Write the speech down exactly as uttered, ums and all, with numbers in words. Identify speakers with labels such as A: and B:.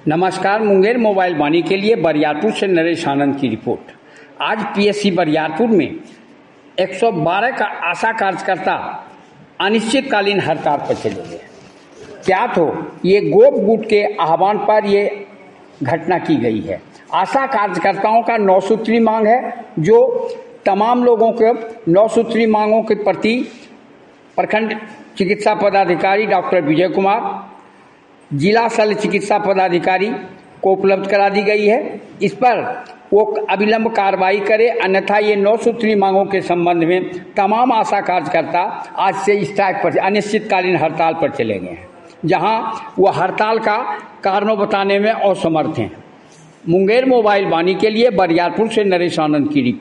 A: नमस्कार। मुंगेर मोबाइल वाणी के लिए बरियारपुर से नरेश आनंद की रिपोर्ट। आज पीएससी बरियारपुर में एक सौ बारह का आशा कार्यकर्ता अनिश्चितकालीन हड़ताल पर चले गए। क्या तो ये गोप गुट के आह्वान पर ये घटना की गई है। आशा कार्यकर्ताओं का नौ सूत्री मांग है, जो तमाम लोगों के नौ सूत्री मांगों के प्रति प्रखंड चिकित्सा पदाधिकारी डॉक्टर विजय कुमार, जिला शल्य चिकित्सा पदाधिकारी को उपलब्ध करा दी गई है। इस पर वो अविलंब कार्रवाई करे, अन्यथा ये नौ सूत्री मांगों के संबंध में तमाम आशा कार्यकर्ता आज से स्ट्राइक पर अनिश्चितकालीन हड़ताल पर चले गए हैं, जहां वो हड़ताल का कारणों बताने में असमर्थ हैं। मुंगेर मोबाइल वाणी के लिए बरियारपुर से नरेश आनंद की रिपोर्ट।